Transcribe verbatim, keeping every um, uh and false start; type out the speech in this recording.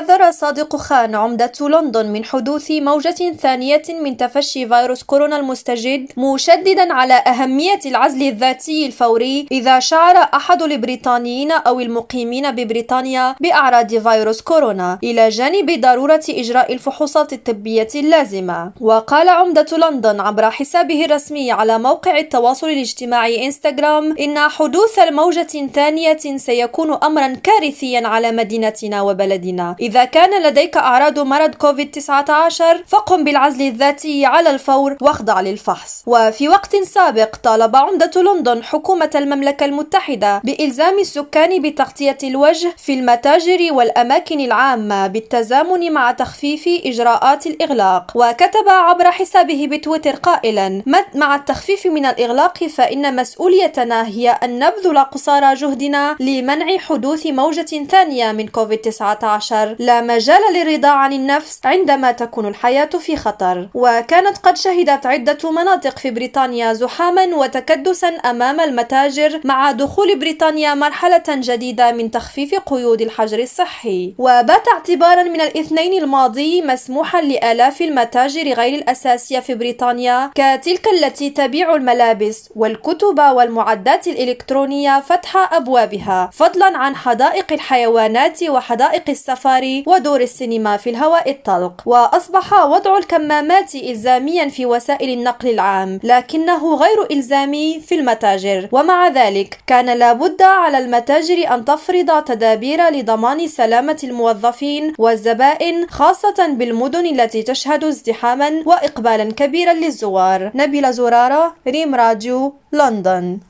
حذر صادق خان عمدة لندن من حدوث موجة ثانية من تفشي فيروس كورونا المستجد، مشددا على أهمية العزل الذاتي الفوري إذا شعر أحد البريطانيين أو المقيمين ببريطانيا بأعراض فيروس كورونا، إلى جانب ضرورة إجراء الفحوصات الطبية اللازمة. وقال عمدة لندن عبر حسابه الرسمي على موقع التواصل الاجتماعي إنستغرام إن حدوث موجة ثانية سيكون أمرا كارثيا على مدينتنا وبلدنا. إذا كان لديك أعراض مرض كوفيد تسعة عشر فقم بالعزل الذاتي على الفور واخضع للفحص. وفي وقت سابق طالب عمدة لندن حكومة المملكة المتحدة بإلزام السكان بتغطية الوجه في المتاجر والأماكن العامة بالتزامن مع تخفيف إجراءات الإغلاق. وكتب عبر حسابه بتويتر قائلا: مع التخفيف من الإغلاق فإن مسؤوليتنا هي أن نبذل قصارى جهدنا لمنع حدوث موجة ثانية من كوفيد تسعة عشر. لا مجال للرضا عن النفس عندما تكون الحياة في خطر. وكانت قد شهدت عدة مناطق في بريطانيا زحاما وتكدسا أمام المتاجر مع دخول بريطانيا مرحلة جديدة من تخفيف قيود الحجر الصحي. وبات اعتبارا من الاثنين الماضي مسموحا لآلاف المتاجر غير الأساسية في بريطانيا كتلك التي تبيع الملابس والكتب والمعدات الإلكترونية فتح أبوابها، فضلا عن حدائق الحيوانات وحدائق السفاري ودور السينما في الهواء الطلق. وأصبح وضع الكمامات إلزاميا في وسائل النقل العام لكنه غير إلزامي في المتاجر. ومع ذلك كان لابد على المتاجر أن تفرض تدابير لضمان سلامة الموظفين والزبائن، خاصة بالمدن التي تشهد ازدحاما وإقبالا كبيرا للزوار. نبيلة زرارة، ريم راديو، لندن.